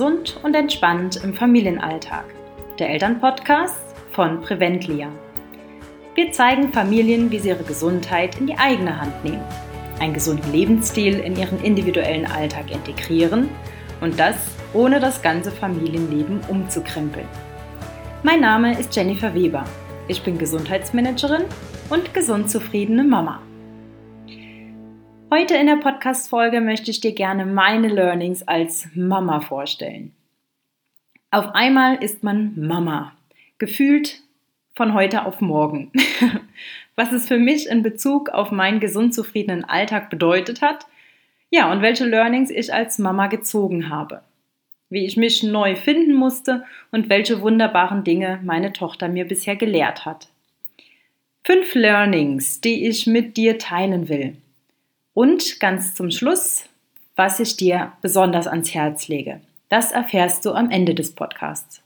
Gesund und entspannt im Familienalltag. Der Elternpodcast von Preventlia. Wir zeigen Familien, wie sie ihre Gesundheit in die eigene Hand nehmen, einen gesunden Lebensstil in ihren individuellen Alltag integrieren und das ohne das ganze Familienleben umzukrempeln. Mein Name ist Jennifer Weber. Ich bin Gesundheitsmanagerin und gesund zufriedene Mama. Heute in der Podcast-Folge möchte ich dir gerne meine Learnings als Mama vorstellen. Auf einmal ist man Mama, gefühlt von heute auf morgen. Was es für mich in Bezug auf meinen gesund zufriedenen Alltag bedeutet hat, ja, und welche Learnings ich als Mama gezogen habe. Wie ich mich neu finden musste und welche wunderbaren Dinge meine Tochter mir bisher gelehrt hat. 5 Learnings, die ich mit dir teilen will. Und ganz zum Schluss, was ich dir besonders ans Herz lege. Das erfährst du am Ende des Podcasts.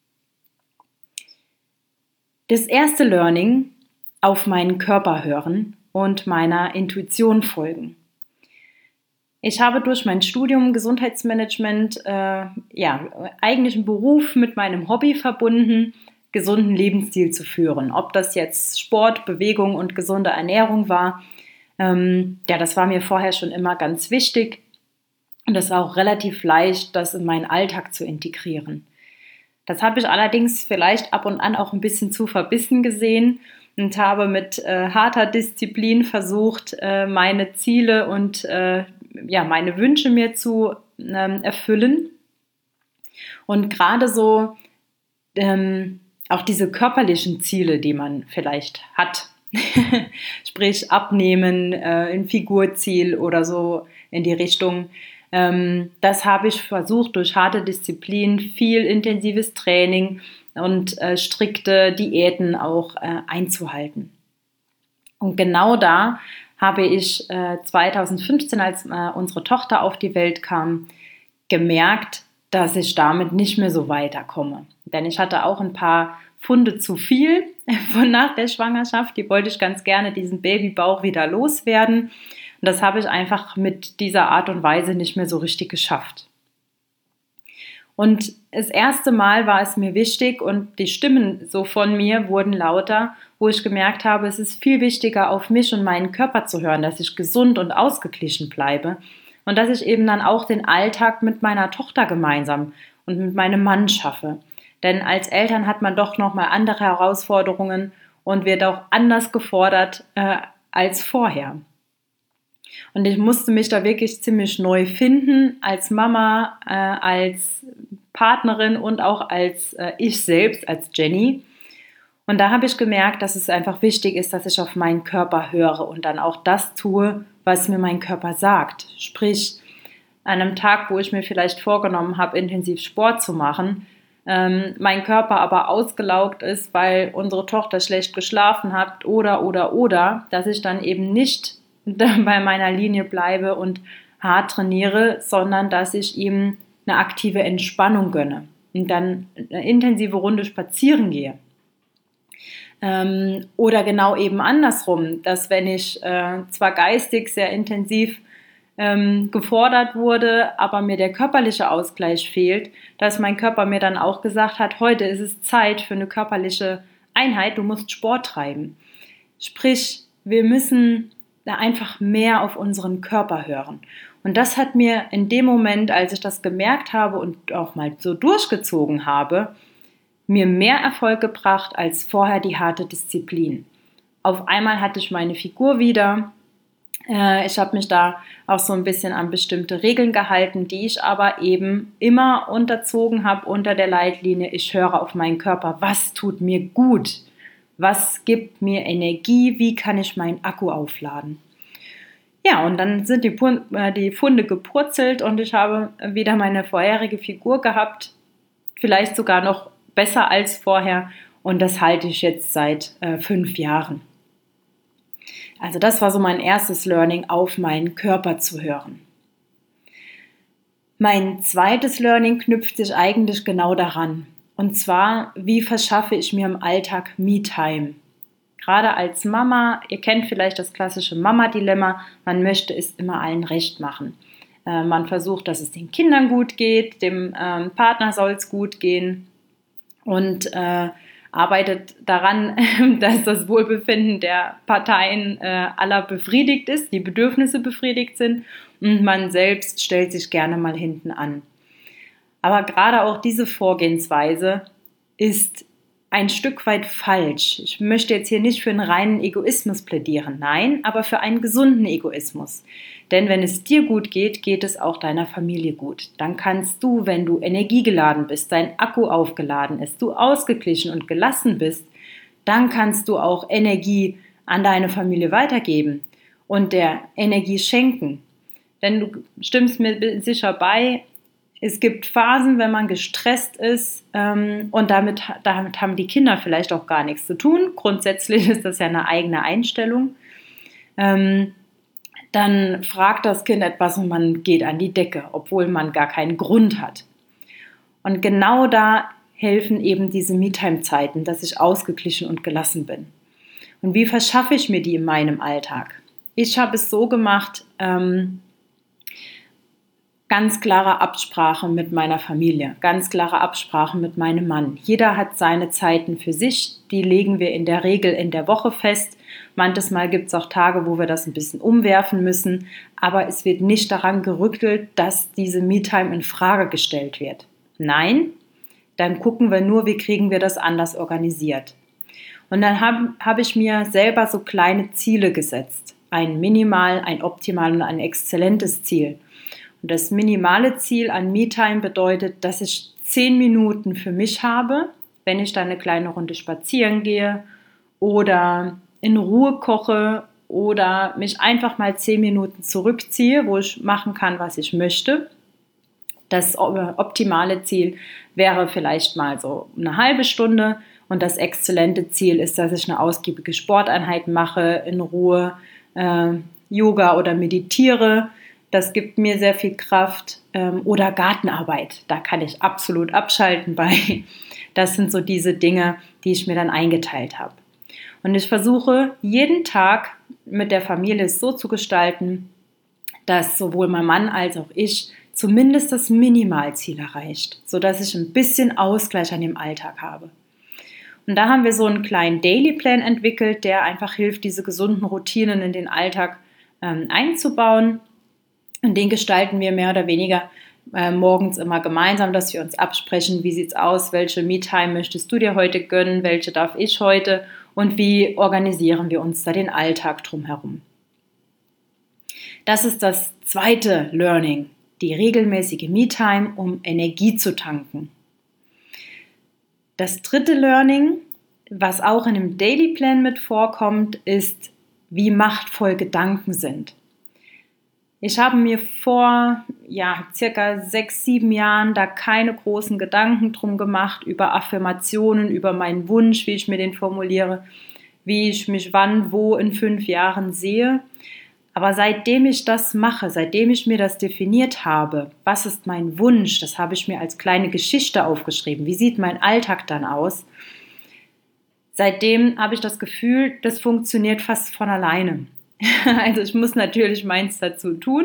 Das erste Learning: auf meinen Körper hören und meiner Intuition folgen. Ich habe durch mein Studium Gesundheitsmanagement eigentlich einen Beruf mit meinem Hobby verbunden, gesunden Lebensstil zu führen. Ob das jetzt Sport, Bewegung und gesunde Ernährung war, das war mir vorher schon immer ganz wichtig und es war auch relativ leicht, das in meinen Alltag zu integrieren. Das habe ich allerdings vielleicht ab und an auch ein bisschen zu verbissen gesehen und habe mit harter Disziplin versucht, meine Ziele und meine Wünsche mir zu erfüllen. Und gerade so auch diese körperlichen Ziele, die man vielleicht hat, sprich abnehmen, ein Figurziel oder so in die Richtung. Das habe ich versucht durch harte Disziplin, viel intensives Training und strikte Diäten auch einzuhalten. Und genau da habe ich 2015, als unsere Tochter auf die Welt kam, gemerkt, dass ich damit nicht mehr so weiterkomme. Denn ich hatte auch ein paar Pfunde zu viel von nach der Schwangerschaft. Die wollte ich ganz gerne, diesen Babybauch wieder loswerden. Und das habe ich einfach mit dieser Art und Weise nicht mehr so richtig geschafft. Und das erste Mal war es mir wichtig und die Stimmen so von mir wurden lauter, wo ich gemerkt habe, es ist viel wichtiger, auf mich und meinen Körper zu hören, dass ich gesund und ausgeglichen bleibe und dass ich eben dann auch den Alltag mit meiner Tochter gemeinsam und mit meinem Mann schaffe. Denn als Eltern hat man doch nochmal andere Herausforderungen und wird auch anders gefordert als vorher. Und ich musste mich da wirklich ziemlich neu finden, als Mama, als Partnerin und auch als ich selbst, als Jenny. Und da habe ich gemerkt, dass es einfach wichtig ist, dass ich auf meinen Körper höre und dann auch das tue, was mir mein Körper sagt. Sprich, an einem Tag, wo ich mir vielleicht vorgenommen habe, intensiv Sport zu machen, mein Körper aber ausgelaugt ist, weil unsere Tochter schlecht geschlafen hat oder, dass ich dann eben nicht bei meiner Linie bleibe und hart trainiere, sondern dass ich ihm eine aktive Entspannung gönne und dann eine intensive Runde spazieren gehe. Oder genau eben andersrum, dass wenn ich zwar geistig sehr intensiv gefordert wurde, aber mir der körperliche Ausgleich fehlt, dass mein Körper mir dann auch gesagt hat, heute ist es Zeit für eine körperliche Einheit, du musst Sport treiben. Sprich, wir müssen da einfach mehr auf unseren Körper hören. Und das hat mir in dem Moment, als ich das gemerkt habe und auch mal so durchgezogen habe, mir mehr Erfolg gebracht als vorher die harte Disziplin. Auf einmal hatte ich meine Figur wieder. Ich habe mich da auch so ein bisschen an bestimmte Regeln gehalten, die ich aber eben immer unterzogen habe unter der Leitlinie, ich höre auf meinen Körper, was tut mir gut, was gibt mir Energie, wie kann ich meinen Akku aufladen. Ja, und dann sind die Pfunde gepurzelt und ich habe wieder meine vorherige Figur gehabt, vielleicht sogar noch besser als vorher und das halte ich jetzt seit 5 Jahren. Also das war so mein erstes Learning, auf meinen Körper zu hören. Mein zweites Learning knüpft sich eigentlich genau daran. Und zwar, wie verschaffe ich mir im Alltag Me-Time? Gerade als Mama, ihr kennt vielleicht das klassische Mama-Dilemma, man möchte es immer allen recht machen. Man versucht, dass es den Kindern gut geht, dem Partner soll es gut gehen und arbeitet daran, dass das Wohlbefinden der Parteien aller befriedigt ist, die Bedürfnisse befriedigt sind und man selbst stellt sich gerne mal hinten an. Aber gerade auch diese Vorgehensweise ist ein Stück weit falsch. Ich möchte jetzt hier nicht für einen reinen Egoismus plädieren, nein, aber für einen gesunden Egoismus. Denn wenn es dir gut geht, geht es auch deiner Familie gut. Dann kannst du, wenn du energiegeladen bist, dein Akku aufgeladen ist, du ausgeglichen und gelassen bist, dann kannst du auch Energie an deine Familie weitergeben und der Energie schenken. Denn du stimmst mir sicher bei, es gibt Phasen, wenn man gestresst ist und damit haben die Kinder vielleicht auch gar nichts zu tun. Grundsätzlich ist das ja eine eigene Einstellung. Dann fragt das Kind etwas und man geht an die Decke, obwohl man gar keinen Grund hat. Und genau da helfen eben diese Me-Time-Zeiten, dass ich ausgeglichen und gelassen bin. Und wie verschaffe ich mir die in meinem Alltag? Ich habe es so gemacht, ganz klare Absprache mit meiner Familie, ganz klare Absprache mit meinem Mann. Jeder hat seine Zeiten für sich, die legen wir in der Regel in der Woche fest. Manches Mal gibt es auch Tage, wo wir das ein bisschen umwerfen müssen, aber es wird nicht daran gerüttelt, dass diese Me-Time in Frage gestellt wird. Nein, dann gucken wir nur, wie kriegen wir das anders organisiert. Und dann habe ich mir selber so kleine Ziele gesetzt. Ein minimal, ein optimal und ein exzellentes Ziel. Und das minimale Ziel an Me-Time bedeutet, dass ich 10 Minuten für mich habe, wenn ich dann eine kleine Runde spazieren gehe oder in Ruhe koche oder mich einfach mal 10 Minuten zurückziehe, wo ich machen kann, was ich möchte. Das optimale Ziel wäre vielleicht mal so eine halbe Stunde und das exzellente Ziel ist, dass ich eine ausgiebige Sporteinheit mache, in Ruhe Yoga oder meditiere. Das gibt mir sehr viel Kraft. Oder Gartenarbeit, da kann ich absolut abschalten bei. Das sind so diese Dinge, die ich mir dann eingeteilt habe. Und ich versuche jeden Tag mit der Familie es so zu gestalten, dass sowohl mein Mann als auch ich zumindest das Minimalziel erreicht, sodass ich ein bisschen Ausgleich an dem Alltag habe. Und da haben wir so einen kleinen Daily Plan entwickelt, der einfach hilft, diese gesunden Routinen in den Alltag einzubauen. Und den gestalten wir mehr oder weniger morgens immer gemeinsam, dass wir uns absprechen, wie sieht's aus, welche Me-Time möchtest du dir heute gönnen, welche darf ich heute und wie organisieren wir uns da den Alltag drumherum. Das ist das zweite Learning, die regelmäßige Me-Time, um Energie zu tanken. Das dritte Learning, was auch in einem Daily Plan mit vorkommt, ist, wie machtvoll Gedanken sind. Ich habe mir vor circa 6-7 Jahren da keine großen Gedanken drum gemacht über Affirmationen, über meinen Wunsch, wie ich mir den formuliere, wie ich mich wann, wo in 5 Jahren sehe. Aber seitdem ich das mache, seitdem ich mir das definiert habe, was ist mein Wunsch, das habe ich mir als kleine Geschichte aufgeschrieben. Wie sieht mein Alltag dann aus? Seitdem habe ich das Gefühl, das funktioniert fast von alleine. Also ich muss natürlich meins dazu tun,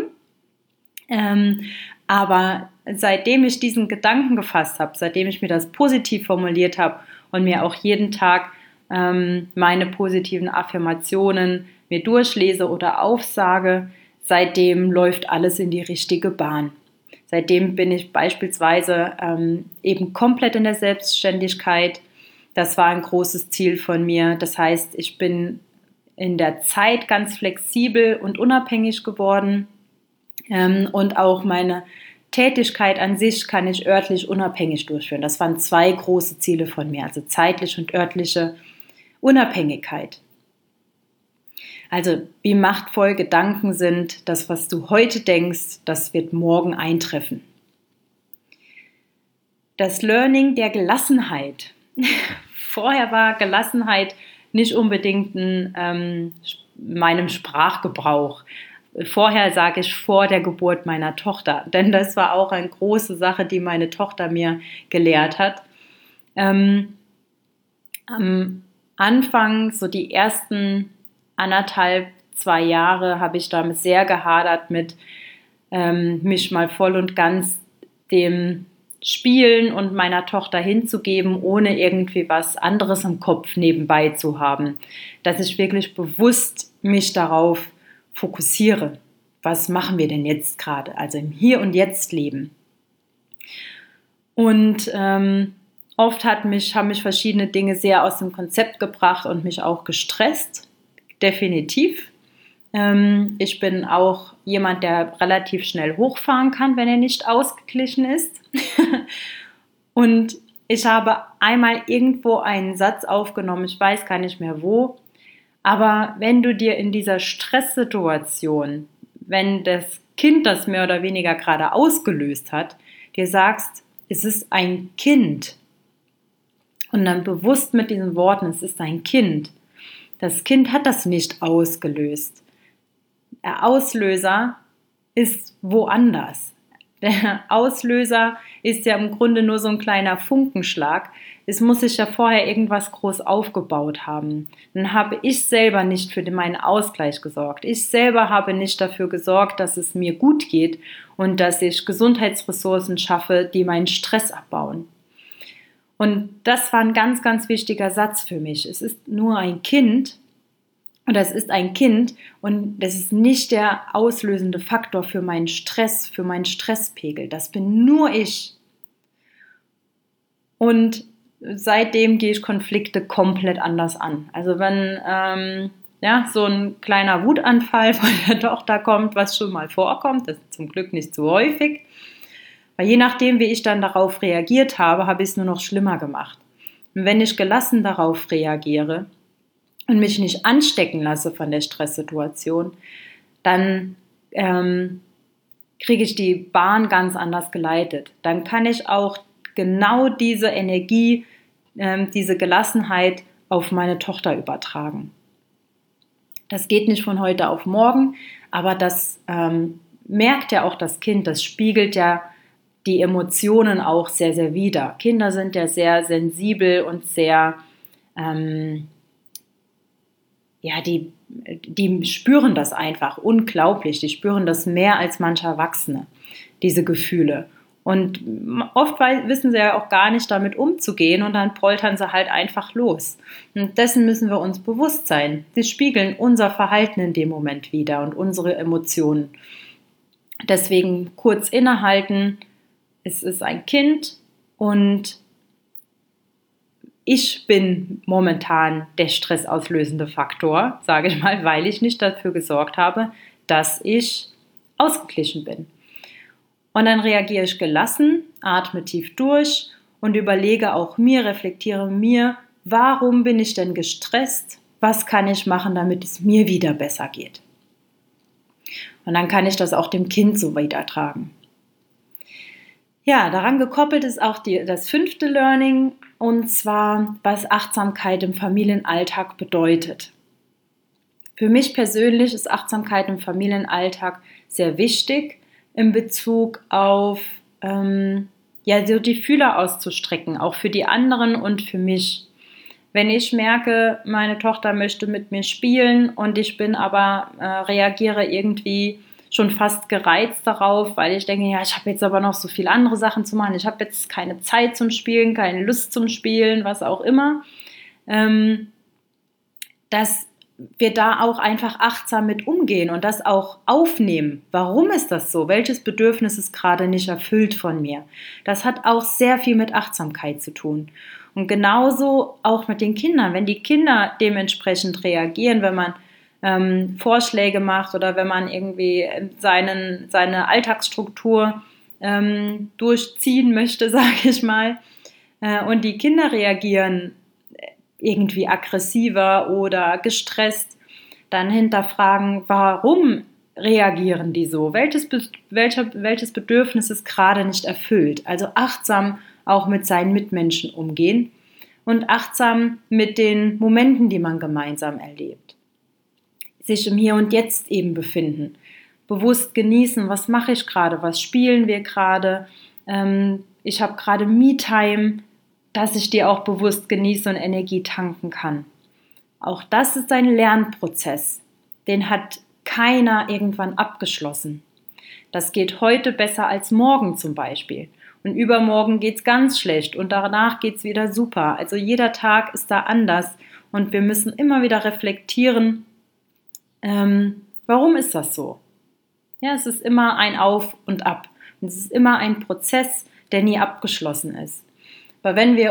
aber seitdem ich diesen Gedanken gefasst habe, seitdem ich mir das positiv formuliert habe und mir auch jeden Tag meine positiven Affirmationen mir durchlese oder aufsage, seitdem läuft alles in die richtige Bahn. Seitdem bin ich beispielsweise eben komplett in der Selbstständigkeit. Das war ein großes Ziel von mir. Das heißt, ich bin in der Zeit ganz flexibel und unabhängig geworden und auch meine Tätigkeit an sich kann ich örtlich unabhängig durchführen. Das waren 2 große Ziele von mir, also zeitliche und örtliche Unabhängigkeit. Also wie machtvoll Gedanken sind, das, was du heute denkst, das wird morgen eintreffen. Das Learning der Gelassenheit. Vorher war Gelassenheit nicht unbedingt in meinem Sprachgebrauch. Vorher sage ich vor der Geburt meiner Tochter, denn das war auch eine große Sache, die meine Tochter mir gelehrt hat. Am Anfang, so die ersten 1,5, 2 Jahre, habe ich damit sehr gehadert mit, mich mal voll und ganz dem Spielen und meiner Tochter hinzugeben, ohne irgendwie was anderes im Kopf nebenbei zu haben. Dass ich wirklich bewusst mich darauf fokussiere. Was machen wir denn jetzt gerade? Also im Hier und Jetzt leben. Und oft haben mich verschiedene Dinge sehr aus dem Konzept gebracht und mich auch gestresst. Definitiv. Ich bin auch jemand, der relativ schnell hochfahren kann, wenn er nicht ausgeglichen ist. Und ich habe einmal irgendwo einen Satz aufgenommen, ich weiß gar nicht mehr wo, aber wenn du dir in dieser Stresssituation, wenn das Kind das mehr oder weniger gerade ausgelöst hat, dir sagst, es ist ein Kind und dann bewusst mit diesen Worten, es ist ein Kind. Das Kind hat das nicht ausgelöst. Der Auslöser ist woanders. Der Auslöser ist ja im Grunde nur so ein kleiner Funkenschlag. Es muss sich ja vorher irgendwas groß aufgebaut haben. Dann habe ich selber nicht für meinen Ausgleich gesorgt. Ich selber habe nicht dafür gesorgt, dass es mir gut geht und dass ich Gesundheitsressourcen schaffe, die meinen Stress abbauen. Und das war ein ganz, ganz wichtiger Satz für mich. Es ist nur ein Kind. Und das ist ein Kind und das ist nicht der auslösende Faktor für meinen Stress, für meinen Stresspegel. Das bin nur ich. Und seitdem gehe ich Konflikte komplett anders an. Also wenn so ein kleiner Wutanfall von der Tochter kommt, was schon mal vorkommt, das ist zum Glück nicht so häufig, weil je nachdem, wie ich dann darauf reagiert habe, habe ich es nur noch schlimmer gemacht. Und wenn ich gelassen darauf reagiere, und mich nicht anstecken lasse von der Stresssituation, dann kriege ich die Bahn ganz anders geleitet. Dann kann ich auch genau diese Energie, diese Gelassenheit auf meine Tochter übertragen. Das geht nicht von heute auf morgen, aber das merkt ja auch das Kind, das spiegelt ja die Emotionen auch sehr, sehr wider. Kinder sind ja sehr sensibel und sehr die spüren das einfach unglaublich. Die spüren das mehr als manche Erwachsene, diese Gefühle. Und oft wissen sie ja auch gar nicht damit umzugehen und dann poltern sie halt einfach los. Und dessen müssen wir uns bewusst sein. Sie spiegeln unser Verhalten in dem Moment wider und unsere Emotionen. Deswegen kurz innehalten. Es ist ein Kind und ich bin momentan der stressauslösende Faktor, sage ich mal, weil ich nicht dafür gesorgt habe, dass ich ausgeglichen bin. Und dann reagiere ich gelassen, atme tief durch und überlege auch mir, reflektiere mir, warum bin ich denn gestresst? Was kann ich machen, damit es mir wieder besser geht? Und dann kann ich das auch dem Kind so weitertragen. Ja, daran gekoppelt ist auch das 5. Learning, und zwar, was Achtsamkeit im Familienalltag bedeutet. Für mich persönlich ist Achtsamkeit im Familienalltag sehr wichtig in Bezug auf so die Fühler auszustrecken, auch für die anderen und für mich. Wenn ich merke, meine Tochter möchte mit mir spielen und ich bin aber reagiere irgendwie schon fast gereizt darauf, weil ich denke, ja, ich habe jetzt aber noch so viele andere Sachen zu machen. Ich habe jetzt keine Zeit zum Spielen, keine Lust zum Spielen, was auch immer. Dass wir da auch einfach achtsam mit umgehen und das auch aufnehmen. Warum ist das so? Welches Bedürfnis ist gerade nicht erfüllt von mir? Das hat auch sehr viel mit Achtsamkeit zu tun. Und genauso auch mit den Kindern. Wenn die Kinder dementsprechend reagieren, wenn man Vorschläge macht oder wenn man irgendwie seine Alltagsstruktur durchziehen möchte, sage ich mal, und die Kinder reagieren irgendwie aggressiver oder gestresst, dann hinterfragen, warum reagieren die so? Welches Bedürfnis ist gerade nicht erfüllt? Also achtsam auch mit seinen Mitmenschen umgehen und achtsam mit den Momenten, die man gemeinsam erlebt. Sich im Hier und Jetzt eben befinden. Bewusst genießen, was mache ich gerade, was spielen wir gerade. Ich habe gerade Me-Time, dass ich die auch bewusst genieße und Energie tanken kann. Auch das ist ein Lernprozess. Den hat keiner irgendwann abgeschlossen. Das geht heute besser als morgen zum Beispiel. Und übermorgen geht es ganz schlecht und danach geht es wieder super. Also jeder Tag ist da anders und wir müssen immer wieder reflektieren, warum ist das so? Ja, es ist immer ein Auf und Ab und es ist immer ein Prozess, der nie abgeschlossen ist. Aber wenn wir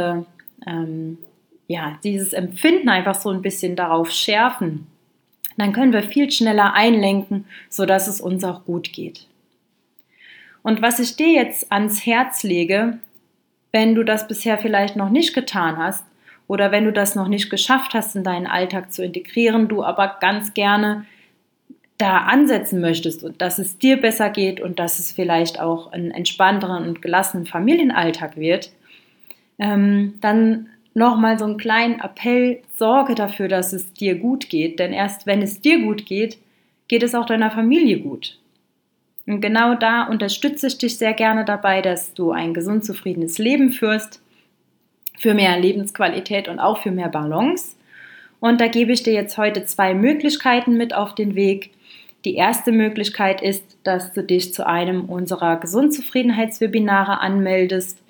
dieses Empfinden einfach so ein bisschen darauf schärfen, dann können wir viel schneller einlenken, sodass es uns auch gut geht. Und was ich dir jetzt ans Herz lege, wenn du das bisher vielleicht noch nicht getan hast oder wenn du das noch nicht geschafft hast, in deinen Alltag zu integrieren, du aber ganz gerne da ansetzen möchtest und dass es dir besser geht und dass es vielleicht auch ein entspannteren und gelassenen Familienalltag wird, dann nochmal so einen kleinen Appell: Sorge dafür, dass es dir gut geht, denn erst wenn es dir gut geht, geht es auch deiner Familie gut. Und genau da unterstütze ich dich sehr gerne dabei, dass du ein gesund, zufriedenes Leben führst, für mehr Lebensqualität und auch für mehr Balance. Und da gebe ich dir jetzt heute 2 Möglichkeiten mit auf den Weg. Die erste Möglichkeit ist, dass du dich zu einem unserer Gesund-Zufriedenheits-Webinare anmeldest.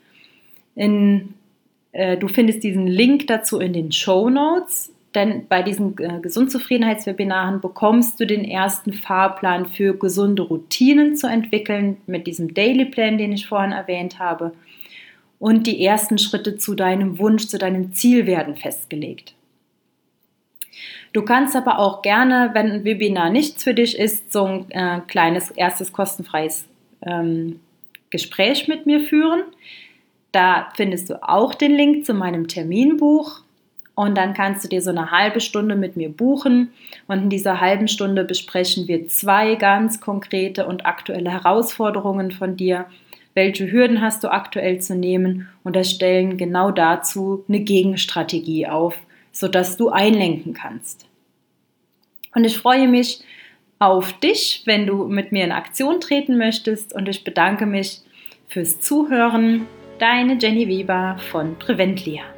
Du findest diesen Link dazu in den Shownotes, denn bei diesen Gesund-Zufriedenheits-Webinaren bekommst du den ersten Fahrplan für gesunde Routinen zu entwickeln mit diesem Daily Plan, den ich vorhin erwähnt habe. Und die ersten Schritte zu deinem Wunsch, zu deinem Ziel werden festgelegt. Du kannst aber auch gerne, wenn ein Webinar nichts für dich ist, so ein kleines erstes kostenfreies Gespräch mit mir führen. Da findest du auch den Link zu meinem Terminbuch und dann kannst du dir so eine halbe Stunde mit mir buchen und in dieser halben Stunde besprechen wir 2 ganz konkrete und aktuelle Herausforderungen von dir. Welche Hürden hast du aktuell zu nehmen und erstellen genau dazu eine Gegenstrategie auf, sodass du einlenken kannst. Und ich freue mich auf dich, wenn du mit mir in Aktion treten möchtest und ich bedanke mich fürs Zuhören. Deine Jenny Weber von Preventlia.